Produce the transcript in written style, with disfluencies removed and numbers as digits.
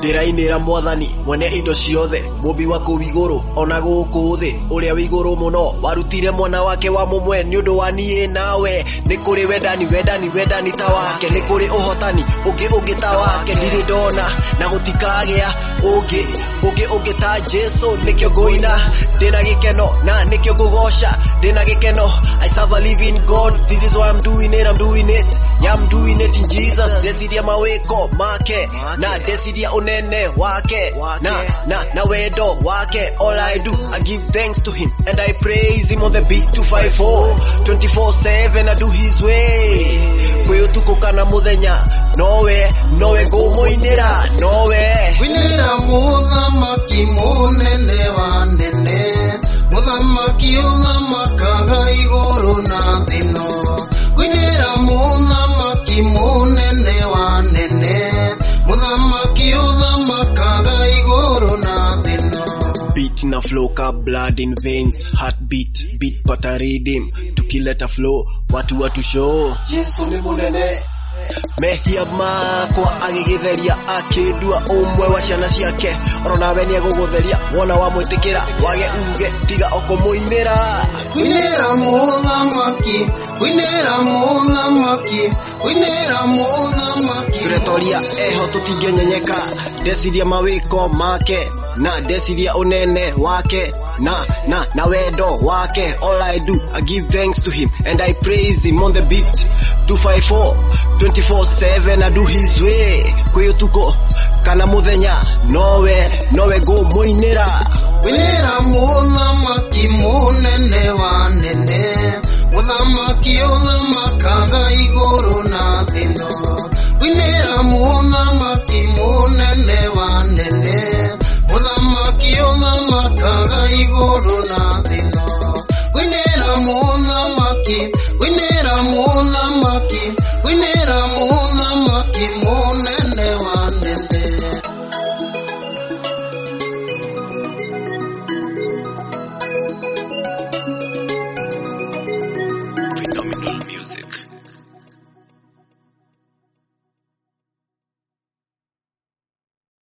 ndirainira mwathani mwene indo ciothe mumbi wa kuwiguru ona guku thi uria wiguru muno warutire mwana wake wa mumwe ni undu wa nie nawe ni kuri wendani ta wake ni kuri uhotani ungi ta wake ndiri ndona na gutikagea ungi ta Jesu nikyo goina ndina gikeno na nikyo gugosha ndina gikeno I serve a living God. This is why I'm doing it. Yeah, I'm doing it in Jesus. Desidia maweko make na desidia unene wake na wedo wake. All I do, I give thanks to him and I praise him on the beat 254 24/7. I do his way. Kwe tuko kana muthenya nowe go moinera nowe winera muthamaki munene wa nene muthamaki uthamakaga iguru na thino winera muthamaki munene wa nene muthamaki uthamakaga iguru na thino. Beat na flow ka blood in veins, heartbeat beat pata rhythm tukileta flow watu show Yesu ni munene mehia makwa agigitheria akindua umwe wa ciana ciake oronawe ni egugutheria wona wa mwitikira wage uge tiga okumuinira winera muthamaki turetoria eho tutingenyenyeka desiria mawiko make na desiria unene wake na wendo wake. All I do, I give thanks to him and I praise him on the beat 254 24/7. I do his way kwe tuko kana muthenya nowe go moinera winera muthamaki munene wa nene muthamaki uthamakaga iguru na thino winera muthamaki munene wa nene muthamaki